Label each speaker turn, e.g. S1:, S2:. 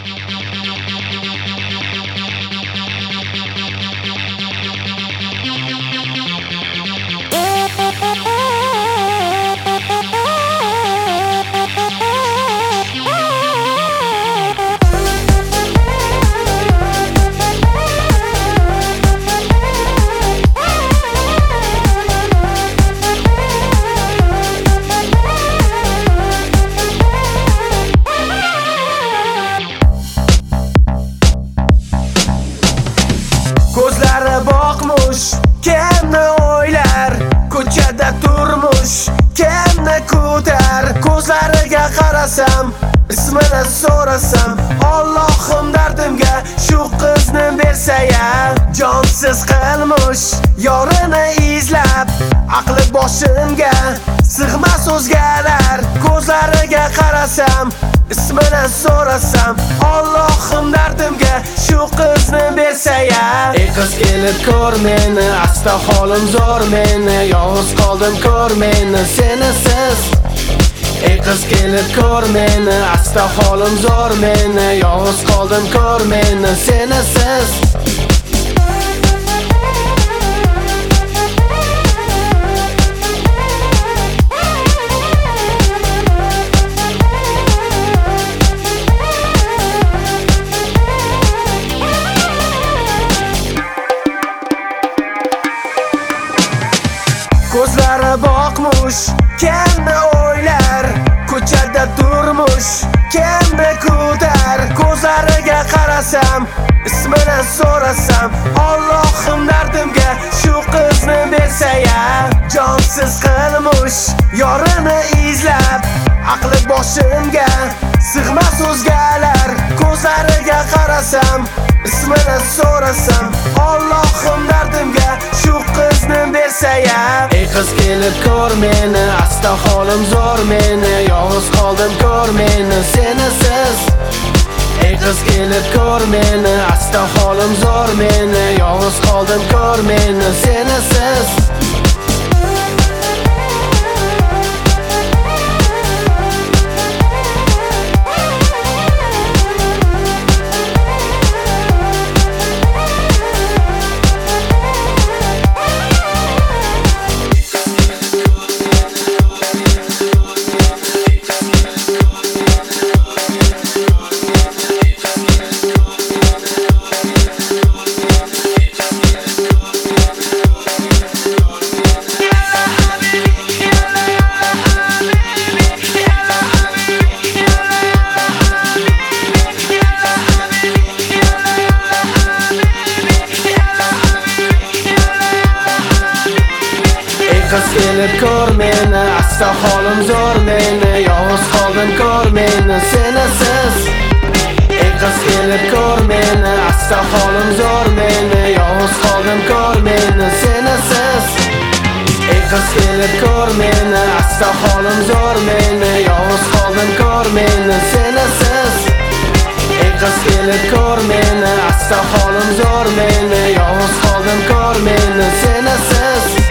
S1: Ko'zlari boqmush, kimni o'ylar, ko'chada turmush, kimni kutar. Ko'zlariga qarasam, ismini so'rasam, Allohim dardimga shu qizni bersa-ya. Jonsiz qilmush, yorini izlab, aqli boshimga sig'mas o'zgalar. Ko'zlariga qarasam, ismini so'rasam, Allohim dardimga shu qizni bersa-ya. Ey qiz kelib ko'r meni, asta holim zo'r meni, yolg'iz qoldim ko'r meni senisiz. Ey qiz kelib ko'r meni, asta holim zo'r meni, yolg'iz qoldim ko'r meni senisiz. Ko'zlari boqmush, kimni o'ylar, ko'chada turmush, kimni kutar. Ko'zlariga qarasam, ismini so'rasam, Allohim dardimga shu qizni bersa-ya. Jonsiz qilmush, yorini izlab, aqli boshimga sig'mas o'zgalar. Ko'zlariga qarasam, ismini so'rasam, Allohim dardimga shu qizni bersa-ya. Ey qiz kelib ko'r meni, asta holim zo'r meni, yolg'iz qoldim ko'r meni senisiz. Ey qiz kelib ko'r meni, asta holim zo'r meni, yolg'iz qoldim ko'r meni senisiz. Qiz kelib ko'r meni, asta holim zo'r meni, yolg'iz qoldim ko'r meni senisiz. Ey qiz kelib ko'r meni, asta holim zo'r meni, yolg'iz qoldim ko'r meni senisiz. Ey qiz kelib ko'r meni, asta holim zo'r meni, yolg'iz qoldim ko'r meni senisiz. Ey qiz kelib ko'r meni, asta holim zo'r meni, yolg'iz qoldim ko'r meni senisiz.